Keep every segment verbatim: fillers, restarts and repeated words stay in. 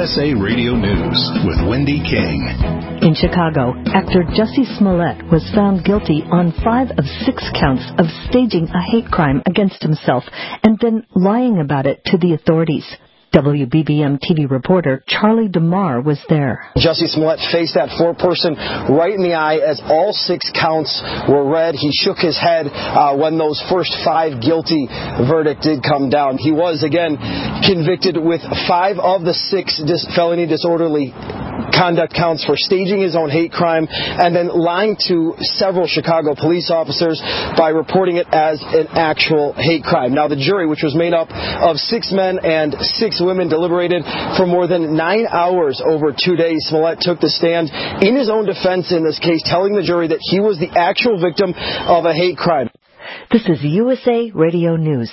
S A Radio News with Wendy King. In Chicago, actor Jussie Smollett was found guilty on five of six counts of staging a hate crime against himself and then lying about it to the authorities. W B B M T V reporter Charlie DeMar was there. Jussie Smollett faced that four-person right in the eye as all six counts were read. He shook his head uh, when those first five guilty verdict did come down. He was, again, convicted with five of the six dis- felony disorderly conduct counts for staging his own hate crime and then lying to several Chicago police officers by reporting it as an actual hate crime. Now, the jury, which was made up of six men and six women, deliberated for more than nine hours over two days. Smollett took the stand in his own defense in this case, telling the jury that he was the actual victim of a hate crime. This is U S A Radio News.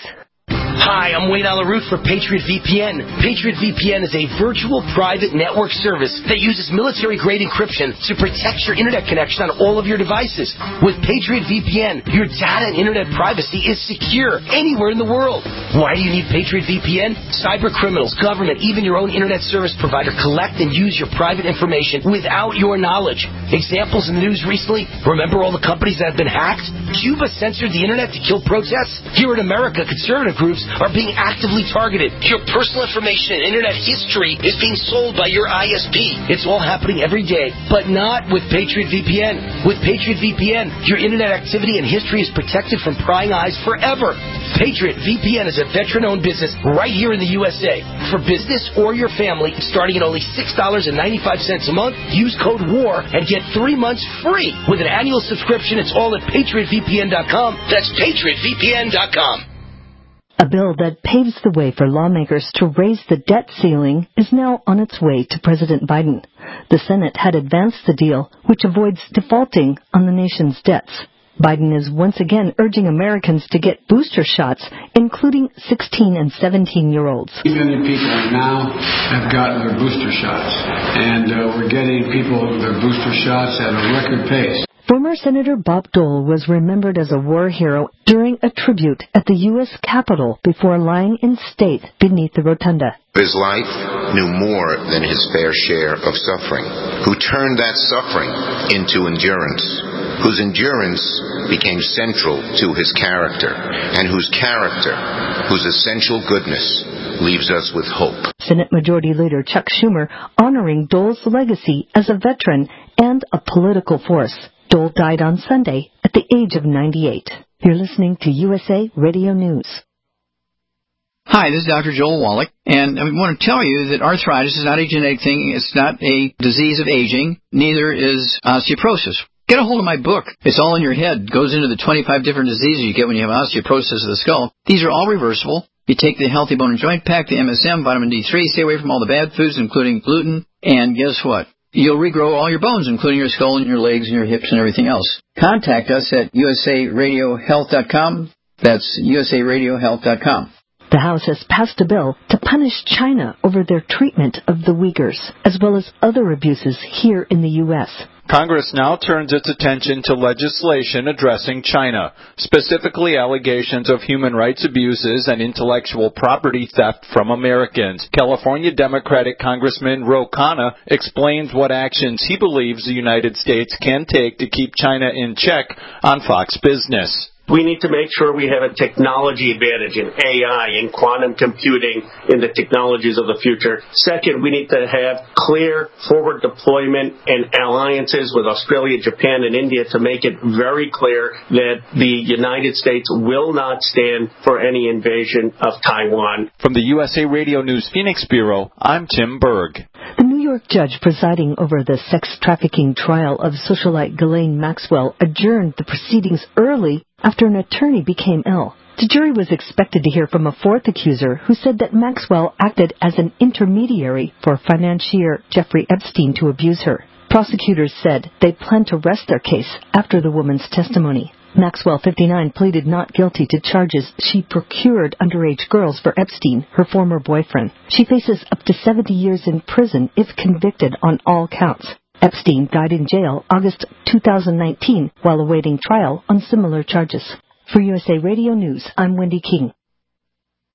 Hi, I'm Wayne Alaroot for Patriot V P N. Patriot V P N is a virtual private network service that uses military-grade encryption to protect your internet connection on all of your devices. With Patriot V P N, your data and internet privacy is secure anywhere in the world. Why do you need Patriot V P N? Cyber criminals, government, even your own internet service provider collect and use your private information without your knowledge. Examples in the news recently, remember all the companies that have been hacked? Cuba censored the internet to kill protests? Here in America, conservative groups are being actively targeted. Your personal information and internet history is being sold by your I S P. It's all happening every day, but not with Patriot V P N. With Patriot V P N, your internet activity and history is protected from prying eyes forever. Patriot V P N is a veteran-owned business right here in the U S A. For business or your family, starting at only six dollars and ninety-five cents a month, use code WAR and get three months free. With an annual subscription, it's all at patriot V P N dot com. That's patriot V P N dot com. A bill that paves the way for lawmakers to raise the debt ceiling is now on its way to President Biden. The Senate had advanced the deal, which avoids defaulting on the nation's debts. Biden is once again urging Americans to get booster shots, including sixteen and seventeen-year-olds. Three million people now have gotten their booster shots, and uh, we're getting people their booster shots at a record pace. Former Senator Bob Dole was remembered as a war hero during a tribute at the U S Capitol before lying in state beneath the rotunda. His life knew more than his fair share of suffering, who turned that suffering into endurance, whose endurance became central to his character, and whose character, whose essential goodness, leaves us with hope. Senate Majority Leader Chuck Schumer honoring Dole's legacy as a veteran and a political force. Dole died on Sunday at the age of ninety-eight. You're listening to U S A Radio News. Hi, this is Doctor Joel Wallach, and I want to tell you that arthritis is not a genetic thing. It's not a disease of aging. Neither is osteoporosis. Get a hold of my book. It's all in your head. It goes into the twenty-five different diseases you get when you have osteoporosis of the skull. These are all reversible. You take the Healthy Bone and Joint Pack, the M S M, vitamin D three, stay away from all the bad foods, including gluten, and guess what? You'll regrow all your bones, including your skull and your legs and your hips and everything else. Contact us at U S A radio health dot com. That's U S A radio health dot com. The House has passed a bill to punish China over their treatment of the Uyghurs, as well as other abuses here in the U S Congress now turns its attention to legislation addressing China, specifically allegations of human rights abuses and intellectual property theft from Americans. California Democratic Congressman Ro Khanna explains what actions he believes the United States can take to keep China in check on Fox Business. We need to make sure we have a technology advantage in A I, in quantum computing, in the technologies of the future. Second, we need to have clear forward deployment and alliances with Australia, Japan, and India to make it very clear that the United States will not stand for any invasion of Taiwan. From the U S A Radio News Phoenix Bureau, I'm Tim Berg. The New York judge presiding over the sex trafficking trial of socialite Ghislaine Maxwell adjourned the proceedings early after an attorney became ill. The jury was expected to hear from a fourth accuser who said that Maxwell acted as an intermediary for financier Jeffrey Epstein to abuse her. Prosecutors said they plan to rest their case after the woman's testimony. Maxwell, fifty-nine, pleaded not guilty to charges she procured underage girls for Epstein, her former boyfriend. She faces up to seventy years in prison if convicted on all counts. Epstein died in jail August two thousand nineteen while awaiting trial on similar charges. For U S A Radio News, I'm Wendy King.